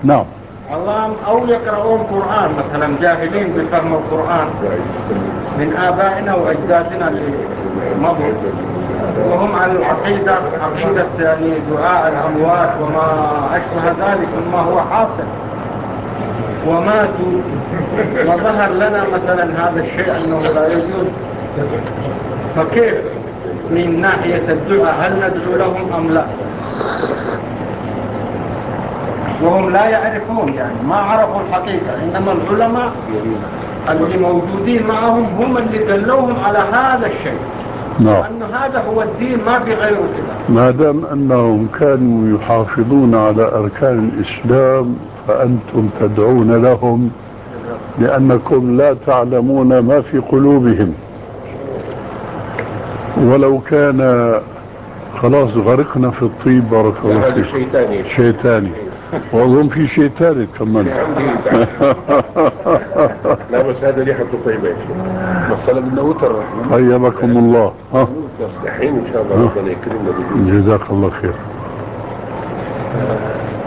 نعم. الله أو يقرؤون قرآن مثلا جاهلين بفهم القرآن من آبائنا وأجدادنا اللي مضوا، وهم على العقيدة عقيدة يعني دعاء الأموات وما أشبه ذلك مما هو حاصل، وماتوا وظهر لنا مثلا هذا الشيء أنه لا يجوز، فكيف من ناحية الدعاء هل ندعو لهم أم لا؟ وهم لا يعرفون، يعني ما عرفوا الحقيقة، إنما العلماء اللي موجودين معهم هم اللي دلوهم على هذا الشيء. نعم. وأن هذا هو الدين ما في غيره كده. ما دام أنهم كانوا يحافظون على أركان الإسلام فأنتم تدعون لهم لأنكم لا تعلمون ما في قلوبهم، ولو كان خلاص غرقنا في الطيب. بارك الله فيك. هذا شيطاني وأظن في شيء ثالث كمان. لا بس هذا ريحته طيبة يا شيخ. مسألة من نوتر. طيبكم الله. الحين إن شاء الله ربنا يكرمنا. جزاك الله خير.